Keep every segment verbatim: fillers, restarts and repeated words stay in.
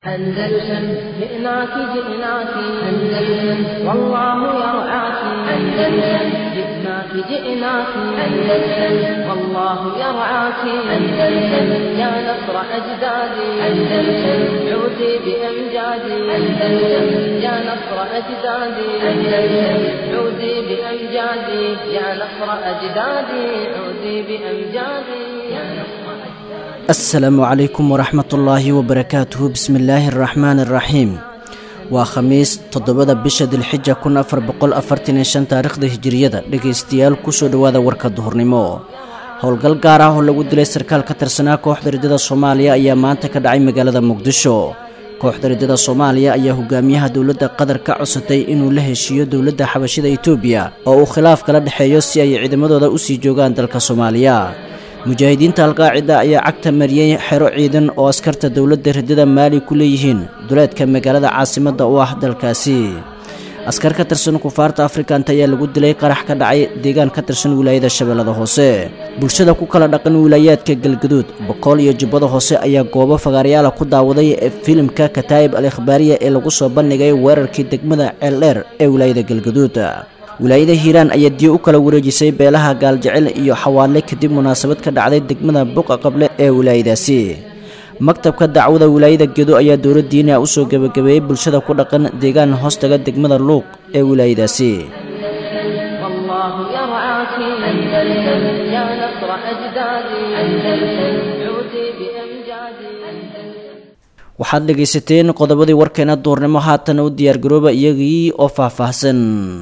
أندلسن جئناك جئناك أندلسن والله يرعاك أندلسن جئناك جئناك أندلسن والله يرعاك أندلسن يا نصر أجدادي أندلسن عودي بأمجادي أندلسن يا نصر أجدادي أندلسن عودي بأمجادي يا نصر أجدادي عودي بأمجادي يا نصر السلام عليكم ورحمة الله وبركاته بسم الله الرحمن الرحيم وخميس تضبط بشد الحجة كنا أفر بقول أفرتين شن تاريخ ده هجرية لقيستيال كوشو دوادا وركا الظهرنمو هولقال قارا هولا ودلي سركال كترسنا كوحدة ردادة الصومالية أيامان تكدعي مقالة مقدشو kooxda ridada Soomaaliya ayaa hogaamiyaha dawladda qadar ka cusatay inuu la heshiiyo dawladda xabashida Itoobiya oo uu khilaaf kala dhaxeeyo si ay ciidamadooda u sii joogaan dalka Soomaaliya mujaahidiinta al-qaacida ayaa cagta mariyay xero ciidan oo askarta dawladda ridada Maali ku leeyihiin duleedka magaalada caasimadda u ah dalkaasi askar ka tirsan kufaarta Afrikaanta ayaa lagu dilay qarax ka dhacay deegaan ka tirsan wilaayada Shabeellada Hoose bulshada ku kala dhaqan wilaayadka Galgaduud Boqol iyo Jubbada Hoose ayaa goobo fagaarayaal ku daawaday filimka Kataib al-Ikhbaariya ee lagu soo bandhigay weerarkii degmada Ceeldheer ee wilaayada Galgaduud wilaayada Hiiraan ayaa dii u kala wareejisay beelaha Gaaljecel iyo Xawaale kadib munaasabad ka dhacday degmada Buqa Qable ee wilaayadaasi maktabka dacwada wilaayada Gedo ayaa dowladdiina u soo gabagabeeyay bulshada ku dhaqan deegaan hoostaga degmada Luuq ee wilaayadaasi والله يرعاك أندلسن يا نصر أجدادي أندلسن عودي بأمجادي waxaad dhageysateen qodobadii warkeena duurnimo haatan u diyaar garooba iyagii oo faahfaahsan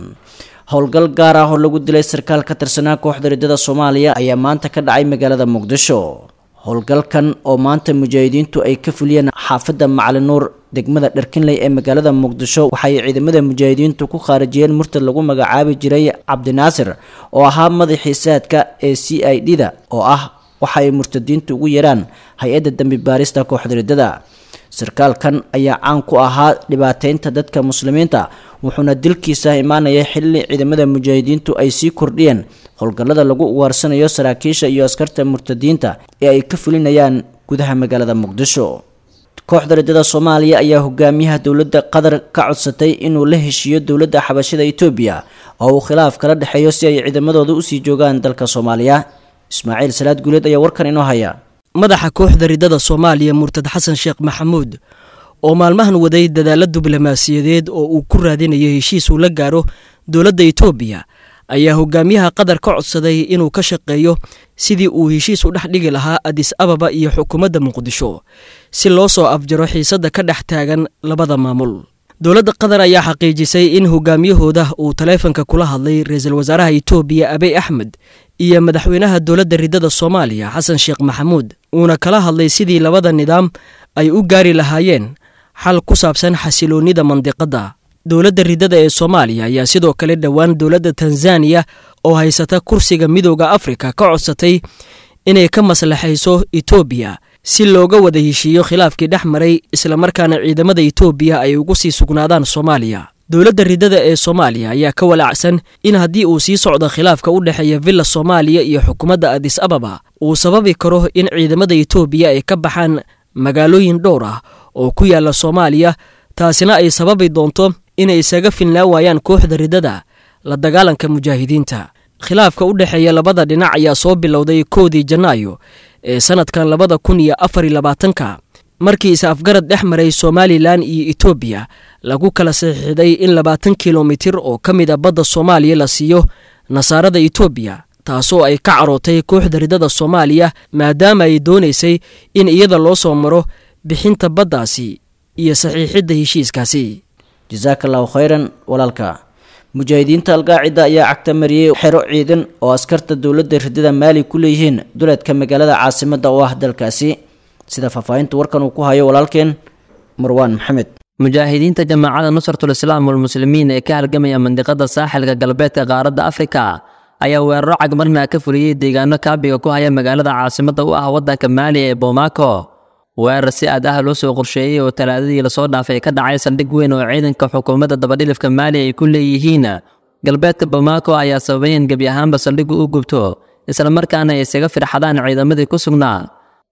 howlgal gaar ah oo lagu dilay sarkaal ka tirsanaa kooxda ridada Soomaaliya ayaa maanta ka dhacay magaalada Muqdisho howlgalkan oo maanta mujaahidiintu ay ka fuliyeen xaafadda Macalin Nuur degmada Dharkinley ee magaalada Muqdisho waxay ciidamada mujaahidiintu ku khaarajiyeen murtad lagu magacaabi jiray Cabdinaasir oo ahaa madaxiisaadka ee C I D-da oo ah waxay murtadiintu ugu yeeraan hay'adda dambi baarista kooxda ridada sarkaalkan ayaa caan ku ahaa dhibaateynta dadka muslimiinta wuxuuna dilkiisa imaanayay xilli ciidamada mujaahidiintu ay sii kordhiyeen howlgallada lagu waarsanayo saraakiisha iyo askarta murtadiinta ee ay ka fulinayaan gudaha magaalada Muqdisho kooxda ridada Soomaaliya ayaa hogaamiyaha dawladda qadar ka codsatay inuu la heshiiyo dawladda xabashida Itoobiya oo uu khilaaf kala dhaxeeyo si ay ciidamadooda u sii joogaan dalka Soomaaliya Ismaaciil Salaad Guuleed ayaa warkan inoo haya madaxa kooxda ridada Soomaaliya Murtad Xasan Sheekh Maxamuud oo maalmahan waday dadaalo diblomaasiyadeed oo uu ku raadinayo heshiis uu la gaaro dawladda Itoobiya ayaa hogaamiyaha qadar ka codsaday inuu ka shaqeeyo sidii uu heshiis u dhex dhigi lahaa Addis Ababa iyo xukuumadda Muqdisho si loo soo afjaro xiisadda ka dhex taagan labada maamul dawladda qadar ayaa xaqiijisay in hogaamiyahooda uu taleefanka kula hadlay ra'iisul wasaaraha Itoobiya Abiy Ahmed iyo madaxweynaha dawladda ridada Soomaaliya Xasan Sheekh Maxamuud uuna kala hadlay sidii labada nidaam ay u gaari lahaayeen xal ku saabsan xasiloonida mandiqada dawladda ridada ee Soomaaliya ayaa sidoo kale dhawaan dawladda Tanzania oo haysata kursiga midowga Afrika ka codsatay inay ka maslaxayso Itoobiya si looga wada heshiiyo khilaafkii dhexmaray isla markaana ciidamada Itoobiya ay ugu sii sugnaadaan Soomaaliya dawladda ridada ee Soomaaliya ayaa ka walaacsan in haddii uu sii socdo khilaafka u dhaxeeya Villa Soomaaliya iyo xukuumadda Addis Ababa uu sababi karo in ciidamada Itoobiya ay ka baxaan magaalooyin dhowr ah oo ku yaala Soomaaliya taasina ay sababi doonto inay isaga filnaa waayaan kooxda ridada la dagaalanka mujaahidiinta khilaafka u dhaxeeya labada dhinac ayaa soo bilowday koodii Janaayo ee sanadkan labada kun iyo afar iyo labaatanka markii is afgarad dhexmaray Somaliland iyo Itoobiya lagu kala saxiixday in labaatan kiiloomitir oo kamid ah badda Soomaaliya la siiyo nasaarada Itoobiya taasoo ay ka carootay kooxda ridada Soomaaliya maadaama ay doonaysay in iyada loo soo maro bixinta baddaasi iyo saxiixidda heshiiskaasi jazakallahu khayran walaalka mujaahidiinta al-qaacida ayaa cagta mariyay xero ciidan oo askarta dawladda ridada Maali ku leeyihiin duleedka magaalada caasimadda oo ah dalkaasi sida faahfaahinta warkan uu ku hayo walaalkeen Marwaan Maxamed mujaahidiinta jamaacada Nusratul Islaam wal Muslimiin ee ka halgamaya mandiqada saaxilka galbeedka qaaradda Afrika ayaa weeraro cagmarna ka fuliyay deegaano kaabiga ku haya magaalada caasimadda u ah waddanka Maali ee Bamako weerar si aad ah loo soo qorsheeyay oo talaadadii la soo dhaafay ka dhacay saldhig weyn oo ciidanka xukuumadda dabadhilifka Maali ay ku leeyihiin galbeedka Bamako ayaa sababay in gabi ahaanba saldhigu u gubto isla markaana ay isaga firxadaan ciidamadii ku sugnaa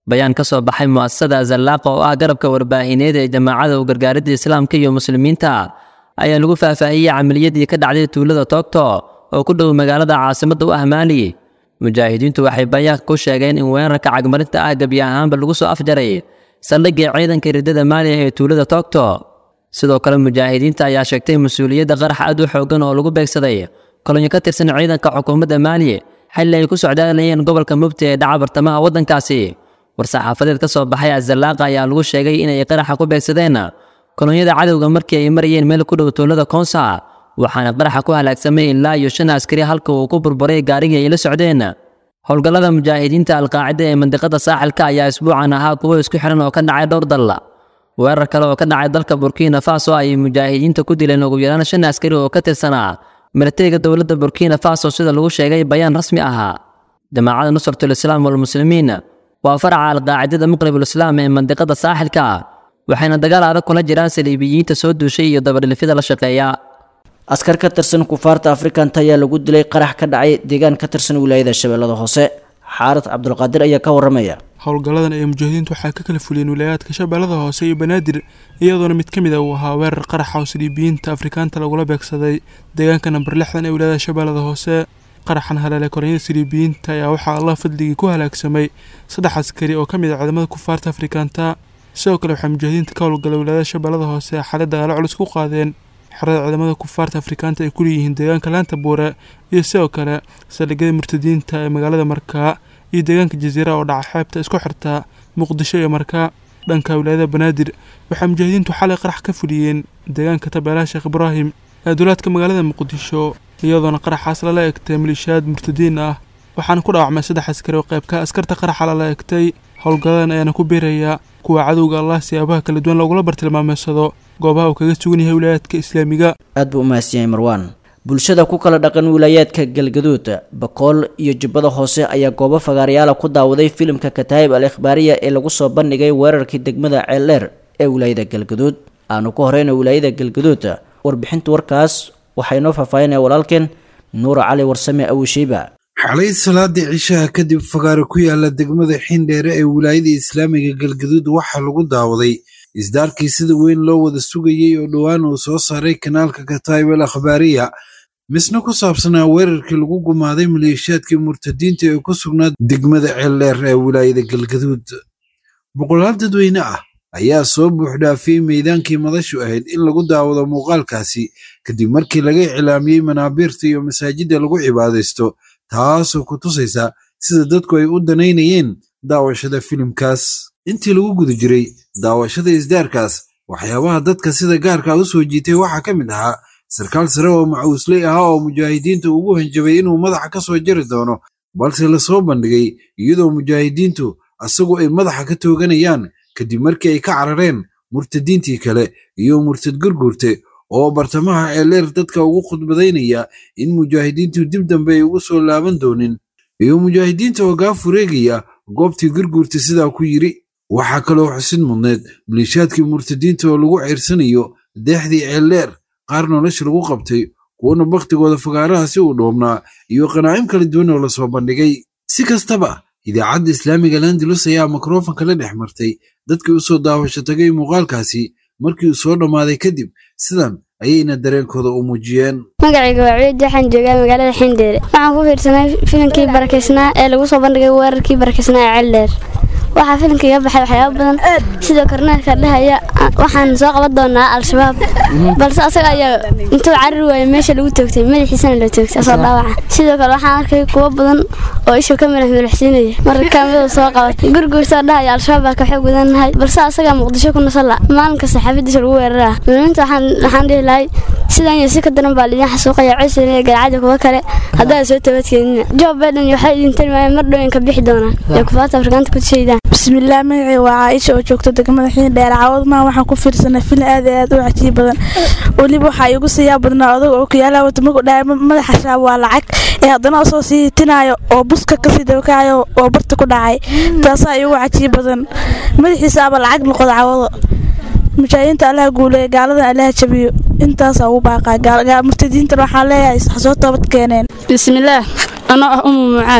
bayaan ka soo baxay mu'asasada Zallaaqa oo ah garabka warbaahineed ee jamaacada u gargaaridda islaamka iyo muslimiinta ayaa lagu faahfaahiyay camaliyadii ka dhacday tuulada Toogto oo ku dhow magaalada caasimadda u ah Maali. mujaahidiintu waxay bayaanka ku sheegeen in weerarka cagmarinta ah gabi ahaanba lagu soo afjaray saldhigga ciidanka riddada Maali ee tuulada Toogto. sidoo kale mujaahidiinta ayaa sheegtay mas'uuliyadda qarax aad u xooggan oo lagu beegsaday kolonyo ka tirsan ciidanka xukuumadda Maali xilli ay ku socdaalayeen gobolka Mubti ee dhaca bartamaha waddankaasi. war-saxaafadeed ka soo baxay Zallaaqa ayaa lagu sheegay inay qaraxa ku beegsadeen kolonyada cadowga markii ay marayeen meel ku dhow tuulada Koonsa, waxaana qaraxa ku halaagsamay ilaa iyo shan askari halka uu ku burburay gaariga ay la socdeen. howlgallada mujaahidiinta Al-Qaacida ee mandiqada saaxilka ayaa isbuucan ahaa kuwo isku xiran oo ka dhacay dhowr dal. weerar kale oo ka dhacay dalka Burkina Faso ay mujaahidiinta ku dileen ugu yaraan shan askari oo ka tirsanaa militariga dowladda Burkina Faso sida lagu sheegay bayaan rasmi ah. jamaacada Nusratul Islaam wal Muslimiin waa faraca Al-Qaacidada Maqribul Islaam ee mandiqada saaxilka, waxayna dagaal adag kula jiraan saliibiyiinta soo duushay iyo dabadhilifyada la shaqeeya. askar ka tirsan kufaarta Afrikaanta ayaa lagu dilay qarax ka dhacay deegaan ka tirsan wilaayada Shabeellada Hoose. xaarid Cabdulqaadir ayaa ka waramaya. howlgalladan ay mujaahidiintu waxay ka kala fuliyeen wilaayadka Shabeellada Hoose iyo Banaadir, iyadoona mid ka mid ah uu ahaa weerar qarax oo saliibiyiinta Afrikaanta lagula beegsaday deegaanka nambar lixdan ee wilaayada Shabeellada Hoose. qaraxan haleelay kolonyada saliibiyiinta ayaa waxaa Allah fadligii ku halaagsamay saddex askari oo ka mid ah ciidamada kufaarta Afrikaanta. sidoo kale waxay mujaahidiinta ka howlgalay wilaayada Shabeellada Hoose xaalad dagaal culus ku qaadeen xerada ciidamada kufaarta Afrikaanta ay ku leeyihiin deegaanka Laanta Buure iyo sidoo kale saldhigyada murtadiinta ee magaalada Markaa iyo deegaanka Jasiira oo dhaca xeebta isku xirta Muqdisho iyo Markaa. dhanka wilaayada Banaadir waxay mujaahidiintu xalay qarax ka fuliyeen deegaanka Tabeelaha Sheekh Ibraahim ee duleedka magaalada Muqdisho, iyadoona qaraxaas lala egtay maleeshiyaad murtadiin ah, waxaana ku dhaawacmay saddex askari oo qayb ka askarta qaraxa lala egtay. howlgalladan ayaana ku beeraya kuwa cadowga Allah siyaabaha kala duwan lagula bartilmaameedsado goobaha uu kaga sugan yahay wilaayadka islaamiga. aad buu u mahadsan Marwaan. bulshada ku kala dhaqan wilaayadka Galgaduud, Bakool iyo Jubbada Hoose ayaa goobo fagaarayaal ku daawaday filimka Kataib al-Ikhbaariya ee lagu soo bandhigay weerarkii degmada Ceeldheer ee wilaayada Galgaduud. aanu ku horeyna wilaayada Galgaduud. warbixinta warkaas waxay noo faahfaahinayaan walaalkeen Nuur Cali Warsame Awshiiba. xalay salaadii cishaha kadib fagaaro ku yaala degmada Xindheere ee wilaayada islaamiga Galgaduud waxaa lagu daawaday isdaarkii sida weyn loo wada sugayay oo dhowaan uu soo saaray kanaalka Kataib al-Ikhbaariya, misna ku saabsanaa weerarkii lagu gumaaday maleeshiyaadkii murtadiinta ee ku sugnaa degmada Ceeldheer ee wilaayada Galgaduud. boqolaal dadweyne ah ayaa soo buuxdhaafiyey meydaankii madashu ahayd in lagu daawado muuqaalkaasi kadib markii laga iclaamiyey manaabiirta iyo masaajidda lagu cibaadaysto, taasoo ku tusaysa sida dadku ay u danaynayeen daawashada filimkaas. intii lagu guda jiray daawashada isdaarkaas, waxyaabaha dadka sida gaarka u soo jiitay waxaa ka mid ahaa sarkaal sare oo macuusley ahaa oo mujaahidiinta ugu hanjabay inuu madaxa ka soo jari doono, balse lasoo bandhigay iyadoo mujaahidiintu asagu ay madaxa ka tooganayaan kadib markii ay ka carareen murtadiintii kale iyo murtad gurgurte oo bartamaha Ceeldheer dadka ugu khudbadaynaya in mujaahidiintu dib dambe ay ugu soo laaban doonin, iyo mujaahidiinta oo gaaf fureegaya goobtii gurgurta sidaa ku yiri. waxaa kaloo xusid mudneed maleeshiyaadkii murtadiinta oo lagu ceersanayo deexdii Ceeldheer, qaar nolosha lagu qabtay, kuwana baktigooda fagaaraha si uu dhoobnaa, iyo qanaa'im kala duwan oo lasoo bandhigay. si kastaba idaacadda islaamiga Landalus ayaa mikrofonka la dhex martay dadkii u soo daawasho tagay muuqaalkaasi markii uu soo dhammaaday kadib, sidan ayayna dareenkooda u muujiyeen. magacayga waa Ciid, waxaan joogaa magaalada Xindheere. waxaan ku fiirsanay filimkii barakeysnaa ee lagu soo bandhigay weerarkii barakeysnaa ee Ceeldheer. waxaa filimka iga baxay waxyaabo badan sidoo korneelka dhahaya waxaan soo qaban doonaa al-shabaab, balse asaga ayaa intuu carri waayay meesha lagu toogtay madaxiisana la toogtay asoo dhaawaca. sidoo kale waxaan arkay kuwo badan oo isha ka madax madaxsiinaya marka kaamida soo qabatay gurgurta dhahaya al-shabaab baa ka xoog badanahay, balse asaga Muqdisho ku nasala maalinka saxaafadiisa lagu weeraraa. muslimiinta waxaan waxaan dhihi lahay sidan iyo si ka daran baa lidin xasuuqaya cusub iyo galcad kuwa kale hadaa soo tabadkeenina. Joe Biden waxay idin tilmaameen mar dhow in ka bixi doonaan ee kufaarta Afrikaanta ku sheeydaan. bismillaah magacay waa Aisha oo joogto degmada Xindheere. caawad ma waxaan ku fiirsanay film aad aad u cajiib badan, waliba waxa igu siyaa badnaa odag oo ku yaala wadamo ku dhaay madaxa shaab waa lacag ee haddana soo sii tinaayo oo buska ka sii dawkaayo oo barta ku dhacay, taas ayaa igu cajiib badan. madaxiisa aba lacag noqdo caawado. mujaahidiinta Allah guuleey, gaalada Allah jabiyo, intaas ugu baaqaa gaal murtadiinta waxaa leeyahay soo toobad keeneen. bismillaah ana ah umu mucaad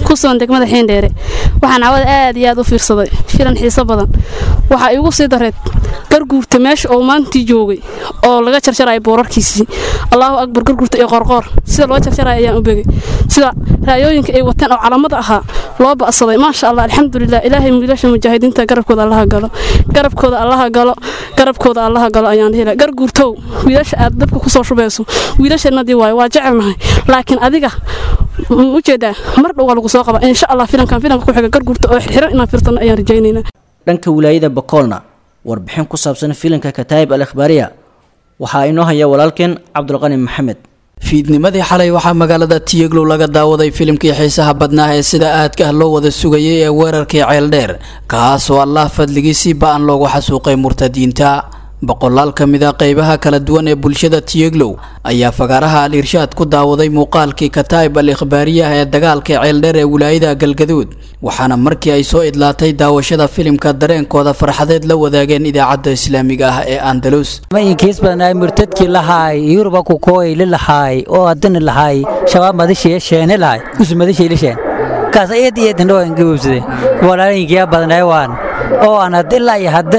kusoon degmada Xiindheere waxaan awad aad iyo aad u fiirsaday filan xiiso badan waxa igu sii dareed garguurta meesha oo maantii joogay oo laga jarjaray boorarkiisii Allahu akbar garguurta iyo qorqor sida loo jarjaray ayaan u beegay sida raayooyinka ay wataan oo calaamada ahaa loo baasaday ma sha Allah alxamdulillah ilaahay wiilasha mujaahidiinta garabkooda Allah galo garabkooda Allah galo garabkooda Allah galo ayaan helay garguurtow wiilasha aad dabka ku soo shubayso wiilasheenadii way waa jecelnahay laakiin adiga ujeeda mar dhow lagu soo qaba insha Allah filankan filanka ku xiga garguurta oo xiran inaan fiirtano ayaan rajaynaynaa dhanka wilaayada Bakoolna warbixin ku saabsan filanka Kataib al-Akhbariya waxa inoo haya walaalkeen Cabdulqani Maxamed fiidnimadii xalay waxaa magaalada Tiyaglow laga daawaday filimkii xiisaha badnaa ee sida aadka loo wada sugayay ee weerarkii Ceeldheer kaas oo Allah fadligiisii baan loogu xasuuqay murtadiinta boqolaal ka mid ah qaybaha kala duwan ee bulshada Tiyaglow ayaa fagaaraha al-Irshaad ku daawaday muuqaalkii Kataib al-Akhbariya ee dagaalka Ceeldheer ee wilaayada Galgaduud waxaana markii ay soo idlaatay daawashada filimka dareenkooda farxadeed la wadaageen idaacadda Islaamiga ah ee Andalus maayinkiis badanay murtadkii lahaay Yurba ku kooy lahaay oo adan lahaay shabaab madashii sheene lahaay usmadashii lisheen kaas ayad iyo tan oo ingabusade walaalinkiya badanay waan oo ana dilaa iyo hadda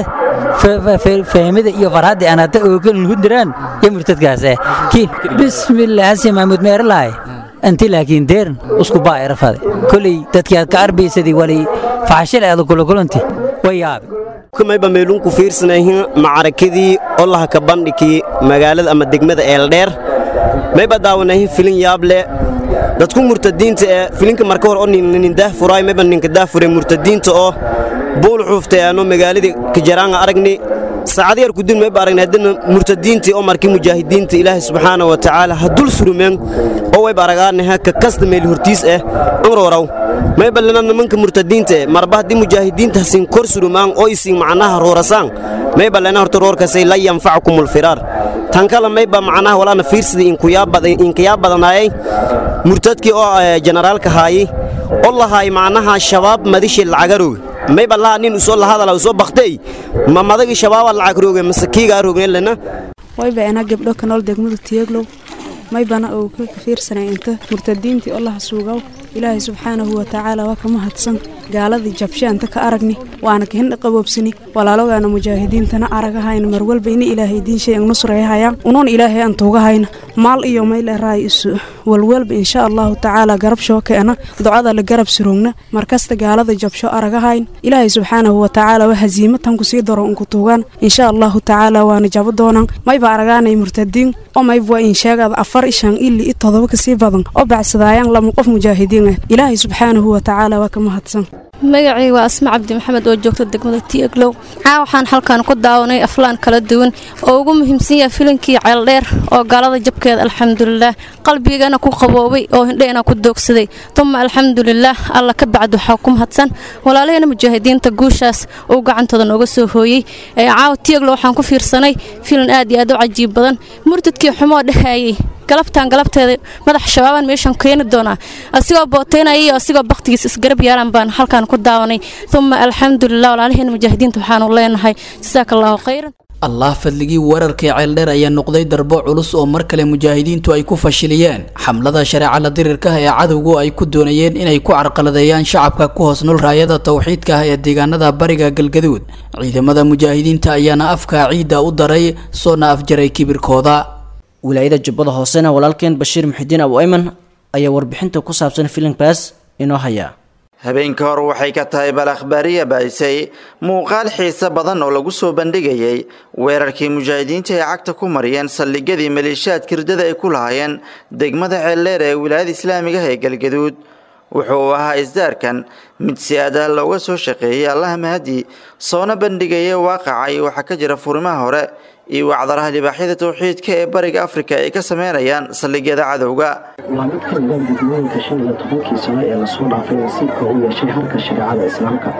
fahmida iyo farxadda aan hadda ogal hundiraan ya murtadkaas ah ki bismillaah si mahmud meerlaay anti laakiin deer isku baa irfade kulli dadkii ka arbiysadii wali faashil aad ku kulanti wayaab kumay ba meelun ku fiirsanayeen macarakadii Allah ka bandhigi magaalada ama degmada Ceeldheer may ba daawanay filin yaab leh dadku murtadiinta ee filinka marka hor oo nin daa furay may ba ninka daa furay murtadiinta oo bool xuuftay aanu magaalada ka jaraan aragni saacad yar ku dib may baaragnay hadana murtadiintii oo markii mujaahidiinta Ilaahay subhanahu wa ta'ala hadul surumeen oo way baaragaan ka kasta meel hortiis ah amroorow may balana nimanka murtadiinta marba hadii mujaahidiinta sin kor surumaan oo isin macnaha roorasaan may balana horta roorkasay la yanfa'ukumul firar tan kala may ba macnaha walaana fiirsadii in ku yaabaday in ka yaabadanaayay murtadkii oo generaalka haayay Allah hay macnaha shabaab madishi lacagarow may balaa nin soo la hadala soo baqtay ma madagi shabaab lacag rooge masakiiga roogeelna way baana gabdho kanool degmada Tiyaglow may bana oo ka fiirsanay inta murtadiintii Allah suugaw Ilaahay subhanahu wa ta'ala waa kama hadsan gaaladii jabshaanta ka aragni waana ka hin qaboobsani walaalowgana mujaahidiintana aragahayn mar walba in Ilaahay diin shay nusreeyay unoon Ilaahay aan toogahayna maal iyo meel raayis walwalba insha Allah ta'ala garab shookeena ducada la garab surugna markasta gaalada jabsho aragahayn Ilaahay subhanahu wa ta'ala waa haziimatan ku sii daro ku toogan insha Allah ta'ala waana jabo doonaan may ba aragaanay murtadiin oo may waa in sheegada afar ishan ilaa todoba ka sii badan oo bacsadayaan lama qof mujaahidiin Ilaahay subhanahu wa ta'ala waa kama hadsan magacii waa Asma Cabdi Maxamed oo joogta degmada Tiyaglow aa waxaan halkan ku daawanay aflaan kala duwan oo ugu muhiimsan yahay filankii Ceeldheer oo gaalada jabkeeda alxamdulillah qalbigana ku qaboobay oo hindheena ku doogsaday tuma alxamdulillah alla ka bacdu xukum hadsan walaalahayna mujaahidiinta guushaas oo gacantooda nooga soo hooyay ee caaw Tiyaglow waxaan ku fiirsanay filan aad iyo aad u cajiib badan murtadkii xumoo dhahaayay galabtaan galabteeda madax shabaaban meeshan keenay doona asigoo booteynaya asigoo baqtigiis isgarab yaalan baan halkan ku daawanay thumma alxamdulillah walaalahayna mujaahidiinta waxaan u leenahay jazakallahu khayran Allah fadligii weerarkii Ceeldheer ayaa noqday darbo culus oo mar kale mujaahidiintu ay ku fashiliyeen xamlada shariica la dirirka ee cadawgu ay ku doonayeen inay ku carqaladeeyaan shacabka ku hoos nool raayada tawxiidka ee deegaanada bariga Galgaduud ciidamada mujaahidiinta ayaana afka ciida u daray soona afjaray kibirkooda wilaayada Jubbada Hoosena walaalkeen Bashiir Muxidiin Abu Ayman ayaa warbixinta ku saabsan filimkaas inoo haya habeenka hor waxay ka tahay bal akhbaariya baysay muuqaal xiiso badan oo lagu soo bandhigayay weerarkii mujaahidiinta ee cagta ku mariyeen saldhigyadii maleeshiyaadka ridada ay ku lahaayeen degmada Ceeldheer ee wilaayada Islaamiga ee Galgaduud wuxuu ahaa isdaarkan mid si aad ah looga soo shaqeeyay Allah mahadi soona bandhigaya waaqacay waxa ka jira furimaha hore iyo wacdaraha libaaxyada tawxiidka ee bariga Afrika ay ka sameeyaan saldhigyada cadawga waa mid ka mid ah gudniinka shan iyo tobankii sano ee la soo dhaafay nasiibka uu yeeshay halka shariicada islaamka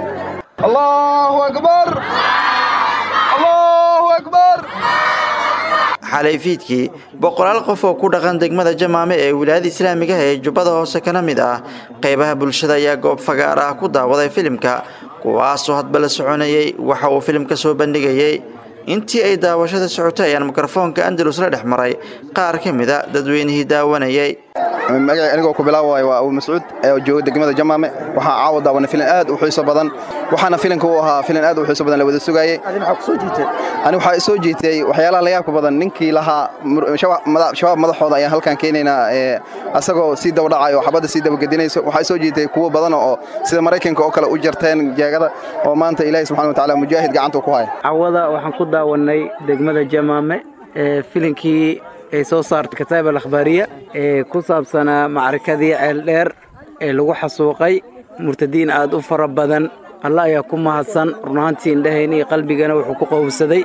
Allahu akbar Allahu akbar xalay fiidkii boqolaal qof oo ku dhaqan degmada Jamaame ee wilaayada Islaamiga ee Jubbada Hoose kana mid ah qaybaha bulshada ayaa goob fagaar ah ku daawaday filimka kuwaas oo hadba la soconayay waxa uu filimka soo bandhigayay intii ay daawashada socotay ayaan mikrofoonka Andalus la dhexmaray qaar ka mid ah dadweynihii daawanayay magaca anigoo ku bilaaway waa Abu Mas'uud ee jooga degmada Jamaame waxa caawa daawana filim aad u xiiso badan waxaana filimka uu ahaa filim aad u xiiso badan la wada sugayay adina waxa ku soo jiitay ani waxa soo jiitay waxyaalaha la yaabka badan ninkii lahaa shabaab madaxooda ayaan halkan keenaynaa ee asagoo si daba dhacayo xabada si daba gadinayso waxa soo jiitay kuwa badan oo sida Mareykanka oo kale u jarteen jeegada oo maanta Ilaahay subhanahu wa ta'ala mujaahid gacanta ku haya cawada waxaan ku daawanay degmada Jamaame ee filimkii ay soo saartay kitaab al-akhbaariya ee ku saabsanaa macrakadii ceeldheer ee lagu xasuuqay murtadiin aad u fara badan Allah ayaa ku mahadsan runaantii indhaheena qalbigana wuxuu ku qowsaday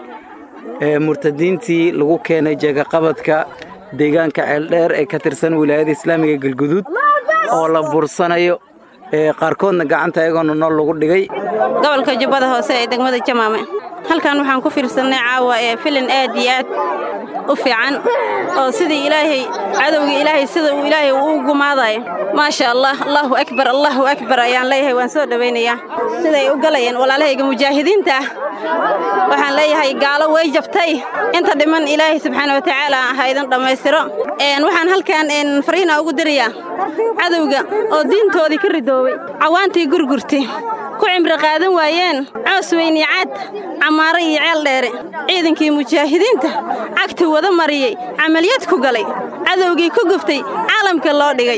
ee murtadiintii lagu keenay jeega qabadka deegaanka ceeldheer ee ka tirsan wilaayada Islaamiga Galguduud oo la bursanayo ee qaarkoodna gacanta ayagoona nool lagu dhigay gobolka Jubbada Hoose ee degmada Jamaame halkan waxaan ku fiirsanay caawa ee filim aad iyo aad u fiican oo sidii Ilaahay cadawga Ilaahay sida uu Ilaahay uu gumaaday ma sha Allah Allahu akbar Allahu akbar ayaan leeyahay waan soo dhaweynayaa siday u galayeen walaalahayga mujaahidiinta waxaan leeyahay gaalo way jabtay inta dhiman Ilaahay subhanahu wa ta'ala ha idin dhameystiro een waxaan halkan in fariina ugu diriyaa cadawga oo diintoodii ka ridoobay cawaantii gurgurti ku cimri qaadan waayeen caws weyni cad amaara iyo ceel dheere ciidankii mujaahidiinta cagta wada mariyay amaliyad ku galay cadawgii ku guftay caalamka loo dhigay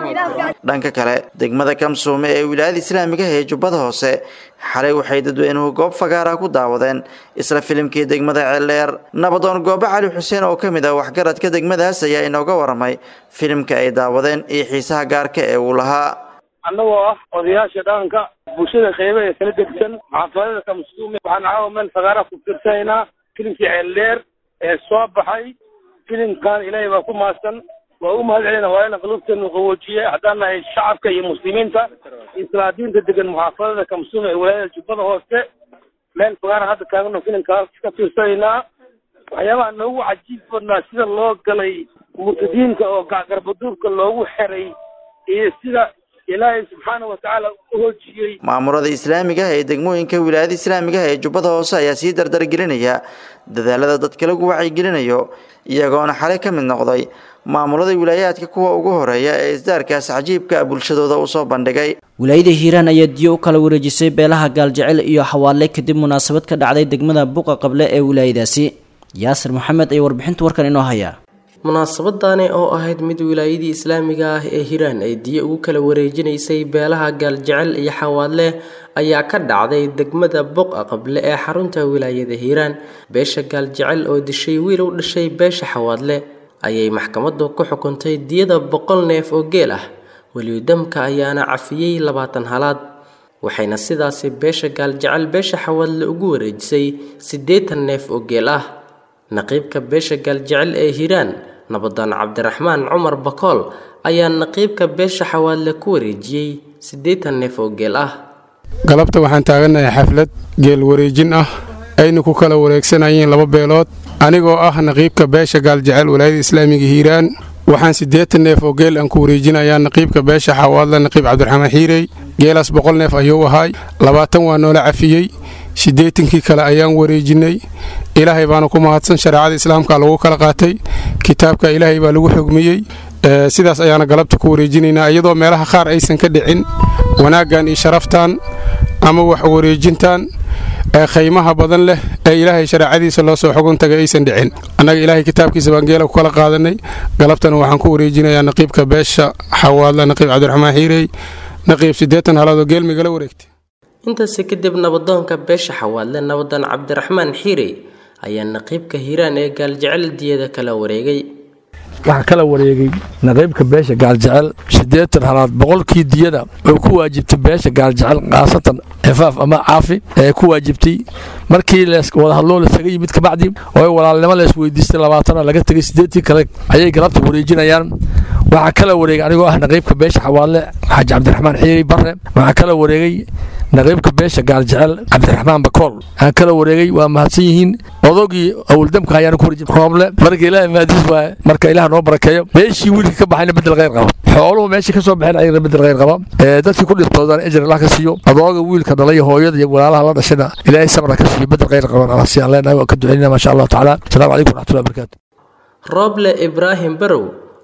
dhanka kale degmada Kamsuume ee wilaayada Islaamiga ee Jubbada Hoose xalay waxay dadweynuhu goob fagaara ku daawadeen isla filimkii degmada Ceeldheer nabadoon Goobe Cali Xuseen oo kamid ah waxgaradka degmadaas ayaa inooga waramay filimka ay daawadeen iyo xiisaha gaarka ee uu lahaa annagoo ah odayaasha dhaqanka bulshada qeybaha ee kala degsan xaafadada Kamsuume waxaan caawa meel fagaara ku fiirsaynaa filimkii Ceeldheer ee soo baxay filimkan Ilaahay baa ku maasan waa u mahadcelina waa in qalubteenu qaboojiye haddaan nahay shacabka iyo muslimiinta islaadiinta degan muxaafadada Kamsuume ee wilaayada Jubbada Hoose meel fagaara hadda taagno filimkaas ka fiirsaynaa waxyaabaha noogu cajiib badnaa sida loo galay murtadiinta oo garbaduubka loogu xiray iyo sida Ilaahay subhanahu wa ta'ala u hoojiyay maamulada Islaamiga ee degmooyinka wilaayada Islaamiga ee Jubbada Hoose ayaa sii dardar gelinaya dadaalada dadka lagu wacyi gelinayo iyagoona xalay ka mid noqday maamulada wilaayadka kuwa ugu horeeya ee isdaarkaas cajiibka bulshadooda u soo bandhigay wilaayada Hiiraan ayaa diyo u kala wareejisay beelaha Gaaljecel iyo Xawaale kadib munaasabad ka dhacday degmada Buqa Qable ee wilaayadaasi Yaasir Maxamed ay warbixinta warkan inoo haya munaasabadani oo ahayd mid wilaayadii Islaamiga ah ee Hiiraan ay diyo ugu kala wareejinaysay beelaha Gaaljecel iyo Xawaale ayaa ka dhacday degmada Buqa Qable ee xarunta wilaayada Hiiraan beesha Gaaljecel oo dishay wiil u dhashay beesha Xawaale ayay maxkamaddu ku xukuntay diyada boqol neef oo geel ah waliyadamka ayaana cafiyay labaatan halaad waxayna sidaasi beesha Gaaljecel beesha Xawaale ugu wareejisay siddeetan neef oo geel ah naqiibka beesha Gaaljecel ee Hiiraan nabadan Cabdiraxmaan Cumar Bakool ayaa naqiibka beesha Xawaale ku wareejiyay siddeetan neef oo geel ah galabta waxaan taaganahay xaflad geel wareejin ah ayna ku kala wareegsanayeen laba beelood anigoo ah naqiibka beesha Gaaljecel wilaayada Islaamiga Hiiraan waxaan siddeetan neef oo geel aan ku wareejinayaa naqiibka beesha Xawaale naqiib Cabdiraxmaan Xiirey geelaas boqol neef ayuu ahay labaatan waa noola cafiyay siddeetankii kale ayaan wareejinay ilaahay baana ku mahadsan shariicada islaamka lagu kala qaatay kitaabka ilaahay baa lagu xugmiyay sidaas ayaana galabta ku wareejinaynaa iyadoo meelaha qaar aysan ka dhicin wanaagan iyo sharaftan ama wax wareejintan ee khaymaha badan leh ee ilaahay shariicadiisa loo soo xugun tagay aysan dhicin annaga ilaahay kitaabkiisa baan geela ku kala qaadanay galabtana waxaan ku wareejinayaa naqiibka beesha Xawaale naqiib Cabdiraxmaan Xiirey naqiib siddeetan halaad oo geel migala wareegtay intaas kadib nabadoonka beesha Xawaale nabadan Cabdiraxmaan Xiirey ayaa naqiibka Hiiraan ee Gaaljecel diyada kala wareegay waxa kala wareegay naqiibka beesha Gaaljecel siddeetan halaad boqolkii diyada oo ku waajibtay beesha Gaaljecel qaasatan xifaaf ama caafi ee ku waajibtay markii la wada hadloo la tagay mid ka bacdi oo walaalnimo la isweydiistay labaatan laga tagay siddeetan kale ayay galabta wareejinayaan waxa kala wareegay anigoo ah naqiibka beesha Xawaale Xaaji Cabdiraxmaan Xiirey Barre waxa kala wareegay naqiibka beesha Gaaljecel Cabdiraxmaan Bakool waxa kala wareegay waa mahadsan yihiin odogii awldamka ayaan ku wareejin rooble markii ilaahay maadis waa marka ilaahay noo barakeeyo beeshii wiilka ka baxayna bedel qeyr qaba xooluhu meeshii ka soo baxeen ayay bedel qeyr qaba ee dadkii ku dhintoodan ajir Allah ka siiyo adooga wiilka dhalay hooyada iyo walaalaha la dhashayna ilaahay sabra ka siiyo bedel qeyr qaba Allah si Allah ka duceynaa ma sha Allah taala salaamu alaykum wa rahmatullahi wa barakaatuh rooble Ibrahim Barow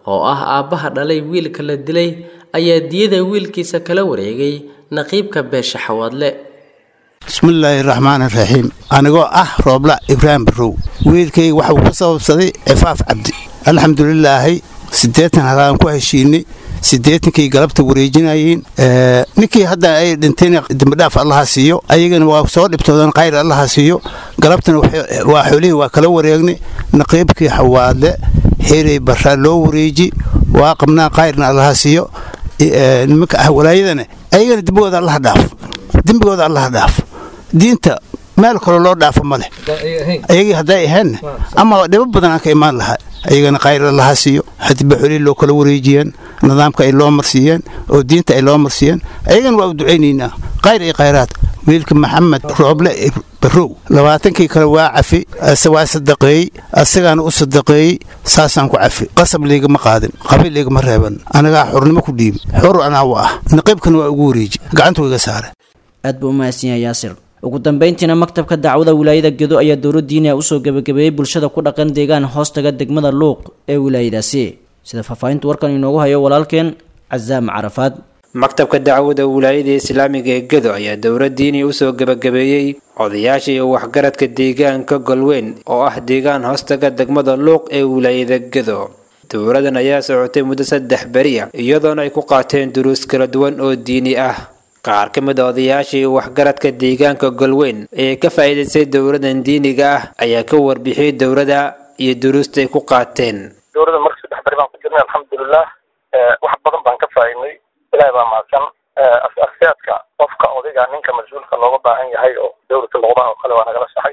oo ah aabbaha dhalay wiilka la dilay ayaa diyada wiilkiisa kala wareegay naqiibka beesha xawaadle. bismillaahi raxmaani raxiim anigoo ah roobla ibraahim barow wiilkayga waxa uu ka sababsaday cifaaf cabdi alxamdulilaahi siddeetan halaan ku heshiinay siddeetankii galabta wareejinayeen ninkii hadda ay dhinteen dambidhaaf allaha siiyo ayagana waa soo dhibtoodan khayr allaha siiyo galabtana waa xoolihii waa kala wareegnay naqiibkii xawaadle xeeray barraa loo wareeji waa qabnaa khayrna allaha siiyo nimanka ah walaayadana ayagana dembigooda allaha dhaaf dembigooda allaha dhaaf diinta meel kale loo dhaafo ma leh ayagii hadday ahayn ama dhibo badan aan ka imaan lahaa ayagana khayr allaha siiyo hadba xolihii loo kala wareejiyeen nidaamka ay loo marsiiyeen oo diinta ay loo marsiiyeen ayagana waa u ducaynaynaa khayr iyo khayraad wiilka maxamed rooble barow labaatankii kale waa cafi waa sadaqeeyey asagaana u sadaqeeyey saasaan ku cafi qasab liigama qaadin qabiil liigama reeban anagaa xurnimo ku dhiibi xor anaa u ah naqiibkana waa ugu wareeji gacanta iga saare aad buu u mahadsan yahay yaasir. ugu dambeyntiina maktabka dacwada wilaayada gedo ayaa dowlad diini ah usoo gabagabeeyey bulshada ku dhaqan deegaan hoostaga degmada luuq ee wilaayadaasi sida faahfaahinta warkan inoogu hayo walaalkeen cazaam carafaad. maktabka dacwada wilaayada islaamiga ee gedo ayaa dowlad diini usoo gabagabeeyey odayaasha iyo waxgaradka deegaanka golweyn oo ah deegaan hoostaga degmada luuq ee wilaayada gedo. dowladan ayaa socotay muddo saddex beri ah iyadoona ay ku qaateen duruus kala duwan oo diini ah. qaar ka mid a odayaashii waxgaradka deegaanka golweyn ee ka faa'iidaystay dowladan diiniga ah ayaa ka warbixiyey dowladda iyo duruusta ay ku qaateen. dowladda marka saddex beri baan ku jirnay alxamdulilah wax badan baan ka faa'iidnay ilaahay baa mahadsan. as-aasaadka qofka odayga ninka mas-uulka looga baahan yahay oo dowladda luqadaha oo kale waa nagala saxay.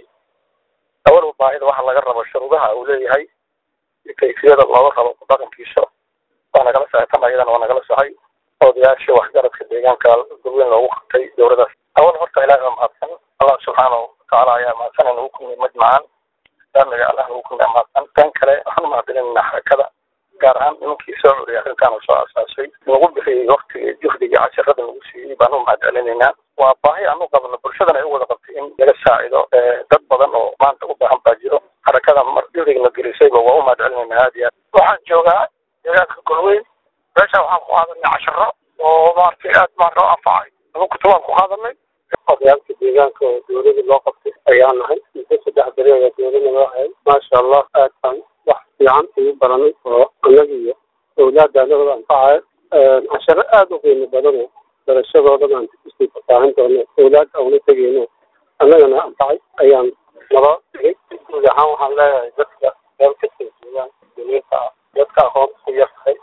awalba baahida waxa laga rabo shuruudaha uu leeyahay iyo kayfiyada looga rabo ku dhaqankiisa waa nagala saxay tan ayadana waa nagala saxay. odayaasha waxgaradka deegaanka golweyn loogu qabtay dowladaas awal horta ilaahay baa mahadsan. allah subxaanahu watacaala ayaa mahadsan in ugu kulmiyey majmacan islaamiga allah ugu kulmiya mahadsan. tan kale waxaan mahadcelinaynaa xarakada gaar ahaan nimankii soo curiyay arrintaana soo asaasay nagu bixiyey waktiga juhdiga casharada nagu siiyey baan u mahadcelinaynaa. waa baahi aan u qabno bulshadana ay u wada qabtay in laga saacido dad badan oo maanta u baahan baa jiro. xarakada mar juhdiga la gelisayba waa u mahadcelinaynaa aad iyo aad. waxaan joogaa deegaanka golweyn meesha waxaan ku qaadanay casharo oo maaragtay aad baan noo anfacay laba kutubaan ku qaadanay. odayaalka deegaanka oo dowladii loo qabtay ayaa nahay muddo saddex beri ayaa dowlada loo hayay maasha allah aad baan wax fiican ugu baranay oo annaga iyo awlaadda anagooda anfacaya casharo aad u qiimo badan oo barashadoodan aan kusii fasaahin doono awlaad auna tegeyno annagana anfacay ayaan naba tegay. guud ahaan waxaan leeyahay dadka meel kasta joogaan dowladda ah dadka aqoonta ku yartahay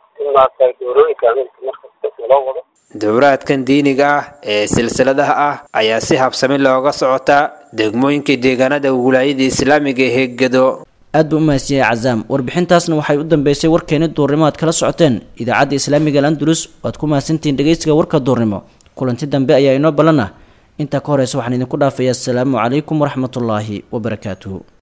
dowlaadkan diiniga ah ee silsiladaha ah ayaa si habsami looga socotaa degmooyinka deegaanada wilaayada islaamiga ee gedo. aad buu u mahadsan yahay cazaam. warbixintaasna waxay u dambeysay warkeeni duurnimo aad kala socoteen idaacadda islaamiga al-andalus waad ku mahadsantihiin dhegeysiga warka duurnimo. kulanti dambe ayaa inoo ballan ah intaa ka horeysa waxaan idinku dhaafayaa asalaamu calaykum waraxmatullaahi wabarakaatuhu.